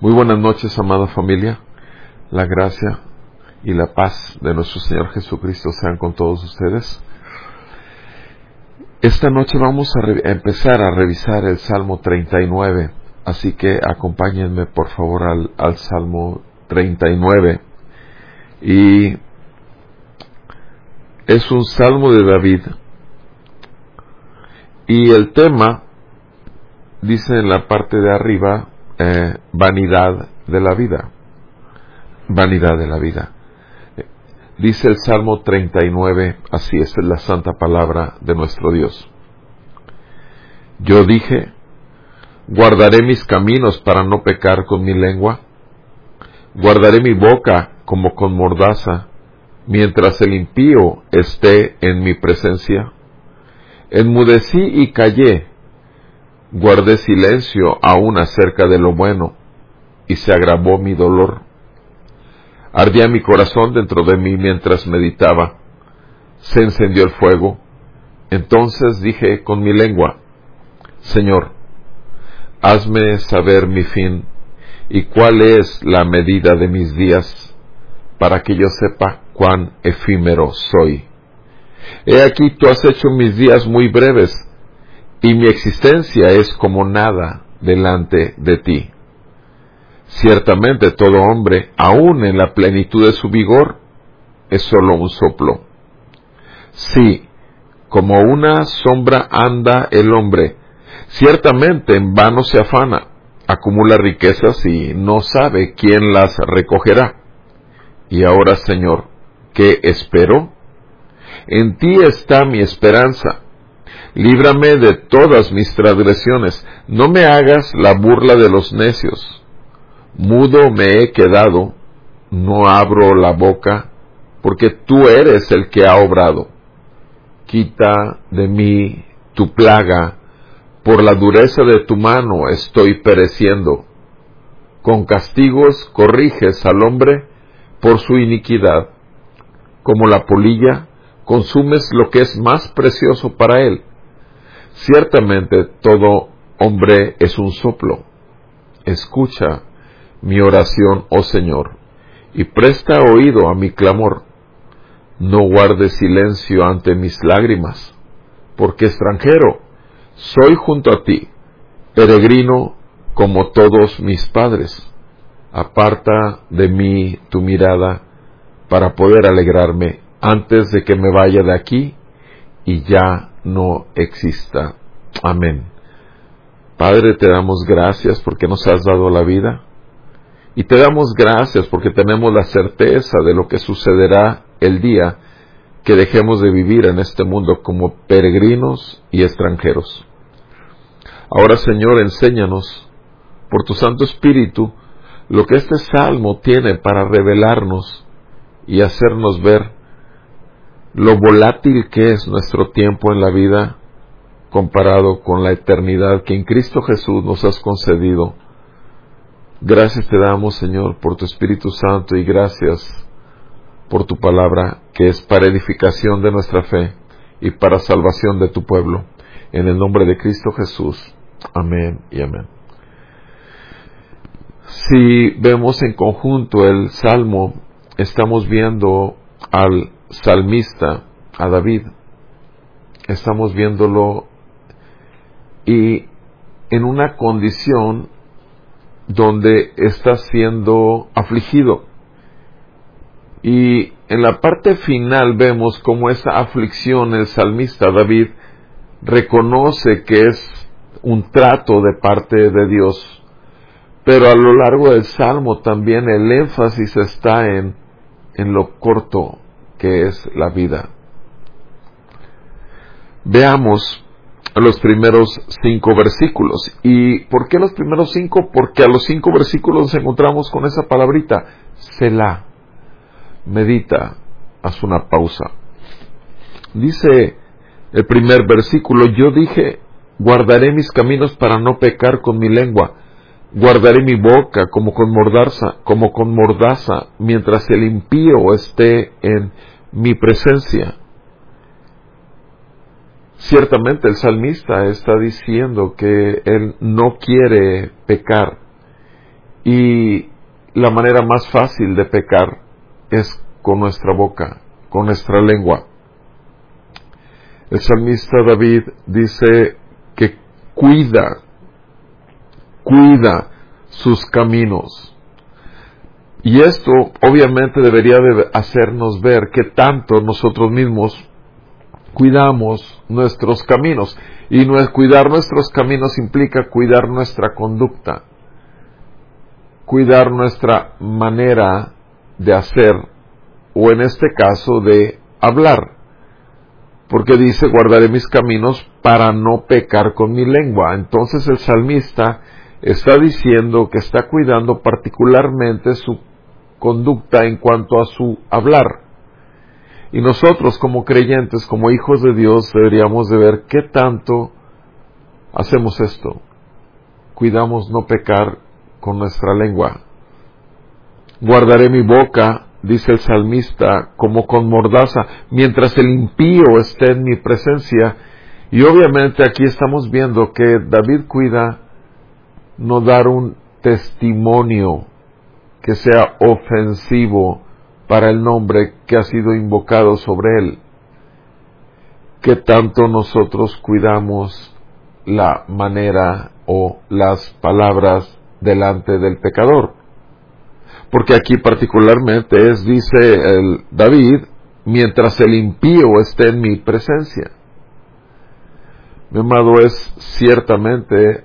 Muy buenas noches, amada familia. La gracia y la paz de nuestro Señor Jesucristo sean con todos ustedes. Esta noche vamos a empezar a revisar el Salmo 39, así que acompáñenme por favor al Salmo 39. Y es un Salmo de David. Y el tema dice en la parte de arriba, vanidad de la vida. Vanidad de la vida. Dice el Salmo 39, así es la santa palabra de nuestro Dios. Yo dije, guardaré mis caminos para no pecar con mi lengua. Guardaré mi boca como con mordaza, mientras el impío esté en mi presencia. Enmudecí y callé. Guardé silencio aún acerca de lo bueno, y se agravó mi dolor. Ardía mi corazón dentro de mí mientras meditaba. Se encendió el fuego. Entonces dije con mi lengua, Señor, hazme saber mi fin, y cuál es la medida de mis días, para que yo sepa cuán efímero soy. He aquí tú has hecho mis días muy breves, y mi existencia es como nada delante de ti. Ciertamente todo hombre, aun en la plenitud de su vigor, es sólo un soplo. Sí, como una sombra anda el hombre, ciertamente en vano se afana, acumula riquezas y no sabe quién las recogerá. Y ahora, Señor, ¿qué espero? En ti está mi esperanza. Líbrame de todas mis transgresiones, no me hagas la burla de los necios. Mudo me he quedado, no abro la boca, porque tú eres el que ha obrado. Quita de mí tu plaga, por la dureza de tu mano estoy pereciendo. Con castigos corriges al hombre por su iniquidad. Como la polilla, consumes lo que es más precioso para él. Ciertamente todo hombre es un soplo. Escucha mi oración, oh Señor, y presta oído a mi clamor. No guardes silencio ante mis lágrimas, porque extranjero soy junto a ti, peregrino como todos mis padres. Aparta de mí tu mirada para poder alegrarme antes de que me vaya de aquí y ya no exista. Amén. Padre, te damos gracias porque nos has dado la vida. Y te damos gracias porque tenemos la certeza de lo que sucederá el día que dejemos de vivir en este mundo como peregrinos y extranjeros. Ahora, Señor, enséñanos por tu Santo Espíritu lo que este Salmo tiene para revelarnos y hacernos ver lo volátil que es nuestro tiempo en la vida comparado con la eternidad que en Cristo Jesús nos has concedido. Gracias te damos, Señor, por tu Espíritu Santo y gracias por tu palabra, que es para edificación de nuestra fe y para salvación de tu pueblo. En el nombre de Cristo Jesús. Amén y amén. Si vemos en conjunto el Salmo, estamos viendo al salmista, a David. Estamos viéndolo y en una condición donde está siendo afligido. Y en la parte final vemos cómo esa aflicción el salmista David reconoce que es un trato de parte de Dios. Pero a lo largo del Salmo también el énfasis está en lo corto que es la vida. Veamos los primeros 5 versículos. ¿Y por qué los primeros 5? Porque a los 5 versículos nos encontramos con esa palabrita, Selah. Medita, haz una pausa. Dice el primer versículo, yo dije, guardaré mis caminos para no pecar con mi lengua. Guardaré mi boca como con mordaza, mientras el impío esté en mi presencia. Ciertamente el salmista está diciendo que él no quiere pecar Y la manera más fácil de pecar es con nuestra boca, con nuestra lengua. El salmista David dice que cuida sus caminos. Y esto obviamente debería de hacernos ver que tanto nosotros mismos cuidamos nuestros caminos. Y cuidar nuestros caminos implica cuidar nuestra conducta, cuidar nuestra manera de hacer, o en este caso de hablar. Porque dice, guardaré mis caminos para no pecar con mi lengua. Entonces el salmista está diciendo que está cuidando particularmente su conducta en cuanto a su hablar. Y nosotros como creyentes, como hijos de Dios, deberíamos de ver qué tanto hacemos esto. Cuidamos no pecar con nuestra lengua. Guardaré mi boca, dice el salmista, como con mordaza, mientras el impío esté en mi presencia. Y obviamente aquí estamos viendo que David cuida no dar un testimonio que sea ofensivo para el nombre que ha sido invocado sobre él. Que tanto nosotros cuidamos la manera o las palabras delante del pecador. Porque aquí particularmente dice el David, mientras el impío esté en mi presencia. Mi amado, es ciertamente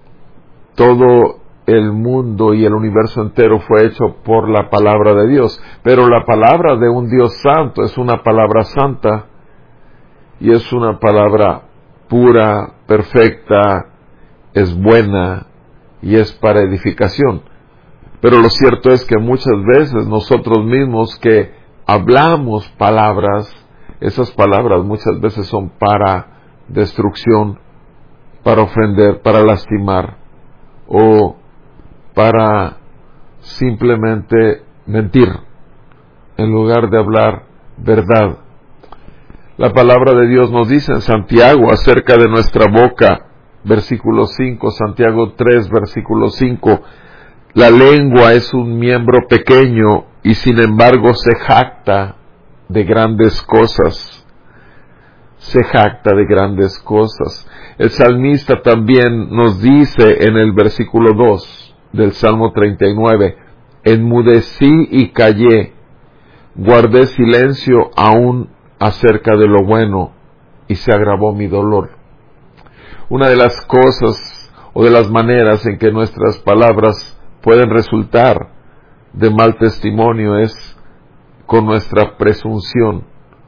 todo el mundo y el universo entero fue hecho por la palabra de Dios, pero la palabra de un Dios santo es una palabra santa y es una palabra pura, perfecta, es buena y es para edificación. Pero lo cierto es que muchas veces nosotros mismos que hablamos palabras, esas palabras muchas veces son para destrucción, para ofender, para lastimar o para simplemente mentir en lugar de hablar verdad. La palabra de Dios nos dice en Santiago acerca de nuestra boca, versículo 5, Santiago 3, versículo 5, la lengua es un miembro pequeño y sin embargo se jacta de grandes cosas. Se jacta de grandes cosas. El salmista también nos dice en el versículo 2 del Salmo 39, enmudecí y callé, guardé silencio aún acerca de lo bueno y se agravó mi dolor. Una de las cosas o de las maneras en que nuestras palabras pueden resultar de mal testimonio es con nuestra presunción,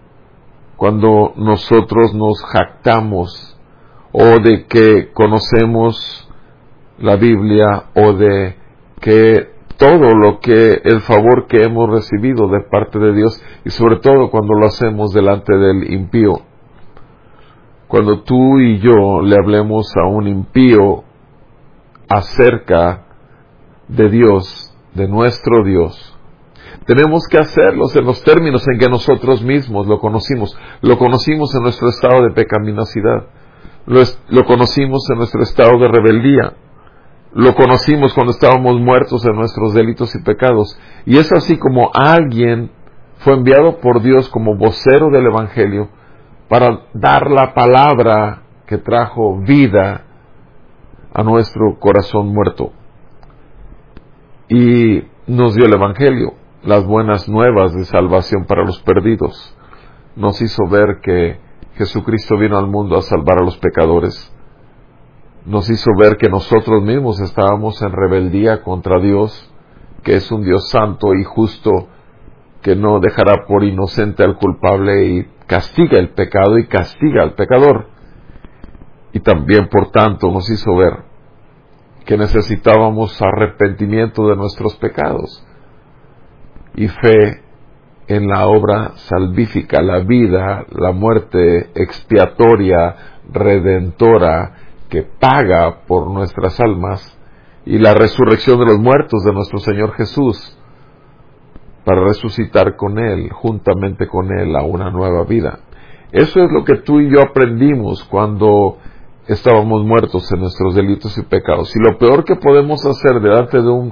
cuando nosotros nos jactamos o de que conocemos la Biblia o de que todo lo que el favor que hemos recibido de parte de Dios, y sobre todo cuando lo hacemos delante del impío. Cuando tú y yo le hablemos a un impío acerca de Dios, de nuestro Dios, tenemos que hacerlos en los términos en que nosotros mismos lo conocimos. Lo conocimos en nuestro estado de pecaminosidad, lo conocimos en nuestro estado de rebeldía, lo conocimos cuando estábamos muertos en nuestros delitos y pecados. Y es así como alguien fue enviado por Dios como vocero del Evangelio para dar la palabra que trajo vida a nuestro corazón muerto. Y nos dio el Evangelio, las buenas nuevas de salvación para los perdidos. Nos hizo ver que Jesucristo vino al mundo a salvar a los pecadores. Nos hizo ver que nosotros mismos estábamos en rebeldía contra Dios, que es un Dios santo y justo, que no dejará por inocente al culpable y castiga el pecado y castiga al pecador. Y también, por tanto, nos hizo ver que necesitábamos arrepentimiento de nuestros pecados y fe en la obra salvífica, la vida, la muerte expiatoria, redentora, que paga por nuestras almas, y la resurrección de los muertos de nuestro Señor Jesús, para resucitar con Él, juntamente con Él, a una nueva vida. Eso es lo que tú y yo aprendimos cuando estábamos muertos en nuestros delitos y pecados. Y lo peor que podemos hacer delante de un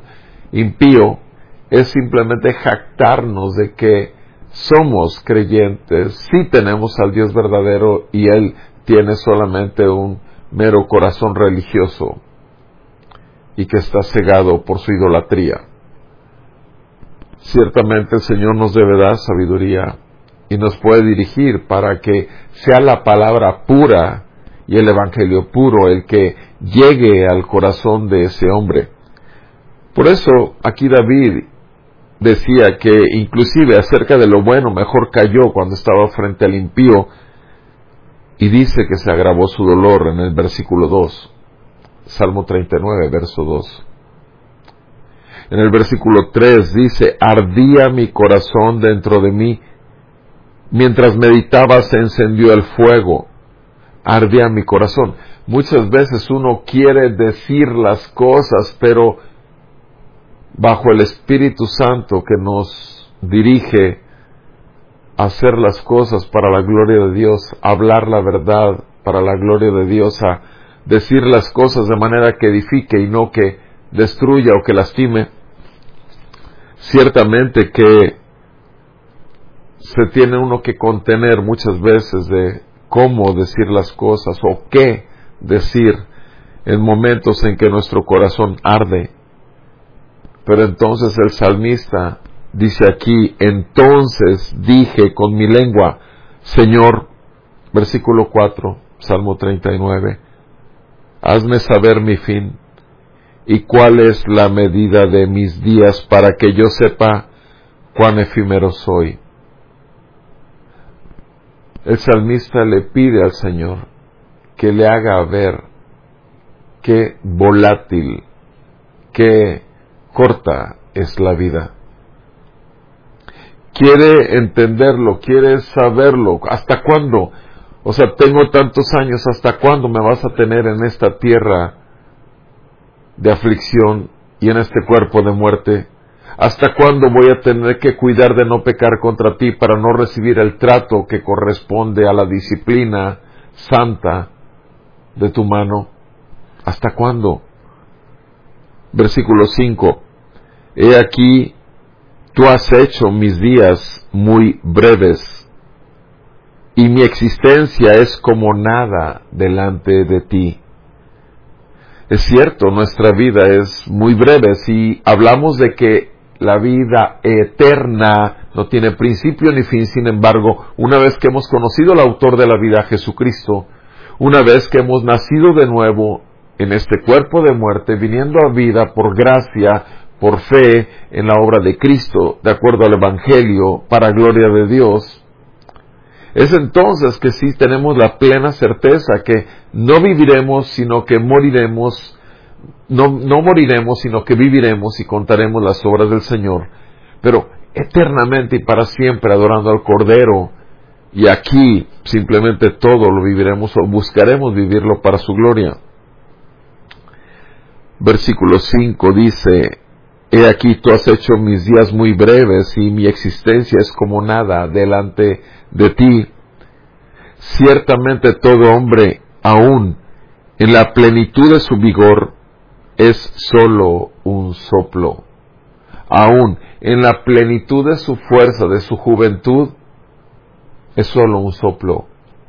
impío es simplemente jactarnos de que somos creyentes, sí tenemos al Dios verdadero y Él tiene solamente un mero corazón religioso y que está cegado por su idolatría. Ciertamente el Señor nos debe dar sabiduría y nos puede dirigir para que sea la palabra pura y el evangelio puro el que llegue al corazón de ese hombre. Por eso aquí David decía que inclusive acerca de lo bueno mejor cayó cuando estaba frente al impío, y dice que se agravó su dolor en el versículo 2, Salmo 39, verso 2. En el versículo 3 dice, ardía mi corazón dentro de mí, mientras meditaba se encendió el fuego, ardía mi corazón. Muchas veces uno quiere decir las cosas, pero bajo el Espíritu Santo que nos dirige a hacer las cosas para la gloria de Dios, a hablar la verdad para la gloria de Dios, a decir las cosas de manera que edifique y no que destruya o que lastime. Ciertamente que se tiene uno que contener muchas veces de cómo decir las cosas o qué decir en momentos en que nuestro corazón arde. Pero entonces el salmista dice aquí, entonces dije con mi lengua, Señor, versículo 4, Salmo 39, hazme saber mi fin y cuál es la medida de mis días para que yo sepa cuán efímero soy. El salmista le pide al Señor que le haga ver qué volátil, qué corta es la vida. Quiere entenderlo, quiere saberlo. ¿Hasta cuándo? O sea, tengo tantos años, ¿hasta cuándo me vas a tener en esta tierra de aflicción y en este cuerpo de muerte? ¿Hasta cuándo voy a tener que cuidar de no pecar contra ti para no recibir el trato que corresponde a la disciplina santa de tu mano? ¿Hasta cuándo? Versículo 5. He aquí, tú has hecho mis días muy breves, y mi existencia es como nada delante de ti. Es cierto, nuestra vida es muy breve. Si hablamos de que la vida eterna no tiene principio ni fin, sin embargo, una vez que hemos conocido al autor de la vida, Jesucristo, una vez que hemos nacido de nuevo en este cuerpo de muerte, viniendo a vida por gracia, por fe en la obra de Cristo, de acuerdo al Evangelio, para gloria de Dios, es entonces que sí tenemos la plena certeza que no viviremos, sino que moriremos, no moriremos, sino que viviremos y contaremos las obras del Señor, pero eternamente y para siempre adorando al Cordero, y aquí simplemente todo lo viviremos o buscaremos vivirlo para su gloria. Versículo 5 dice, he aquí tú has hecho mis días muy breves y mi existencia es como nada delante de ti. Ciertamente todo hombre, aún en la plenitud de su vigor, es solo un soplo. Aún en la plenitud de su fuerza, de su juventud, es solo un soplo.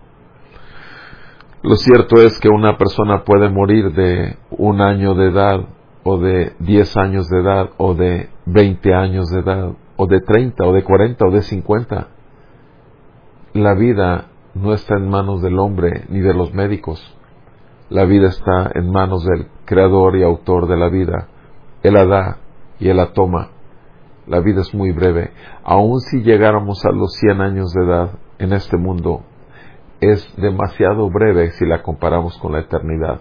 Lo cierto es que una persona puede morir de 1 año de edad, o de 10 años de edad, o de 20 años de edad, o de 30, o de 40, o de 50. La vida no está en manos del hombre ni de los médicos. La vida está en manos del Creador y Autor de la vida. Él la da y Él la toma. La vida es muy breve. Aun si llegáramos a los 100 años de edad en este mundo, es demasiado breve si la comparamos con la eternidad.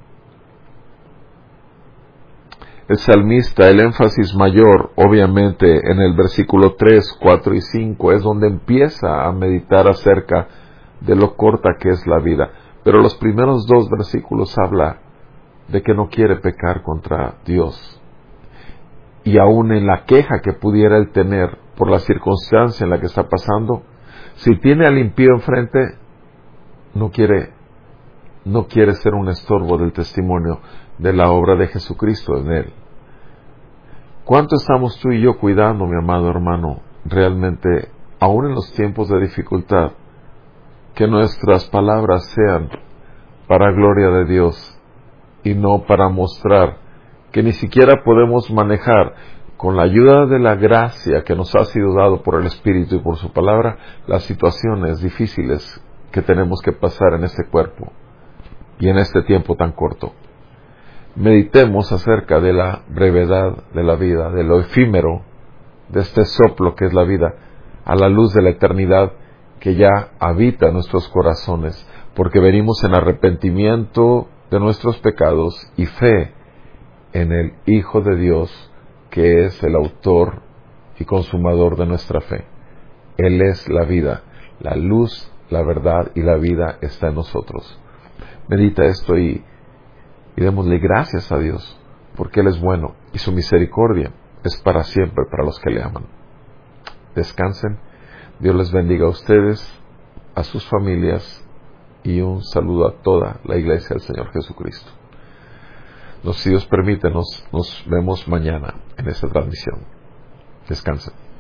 El salmista, el énfasis mayor, obviamente, en el versículo 3, 4 y 5, es donde empieza a meditar acerca de lo corta que es la vida. Pero los primeros 2 versículos habla de que no quiere pecar contra Dios. Y aún en la queja que pudiera él tener por la circunstancia en la que está pasando, si tiene al impío enfrente, no quiere ser un estorbo del testimonio de la obra de Jesucristo en él. ¿Cuánto estamos tú y yo cuidando, mi amado hermano, realmente, aún en los tiempos de dificultad, que nuestras palabras sean para gloria de Dios y no para mostrar que ni siquiera podemos manejar con la ayuda de la gracia que nos ha sido dado por el Espíritu y por su palabra las situaciones difíciles que tenemos que pasar en este cuerpo y en este tiempo tan corto? Meditemos acerca de la brevedad de la vida, de lo efímero, de este soplo que es la vida, a la luz de la eternidad que ya habita en nuestros corazones, porque venimos en arrepentimiento de nuestros pecados y fe en el Hijo de Dios, que es el autor y consumador de nuestra fe. Él es la vida, la luz, la verdad y la vida está en nosotros. Medita esto y démosle gracias a Dios, porque Él es bueno y su misericordia es para siempre para los que le aman. Descansen. Dios les bendiga a ustedes, a sus familias y un saludo a toda la iglesia del Señor Jesucristo. Si Dios permite, nos vemos mañana en esta transmisión. Descansen.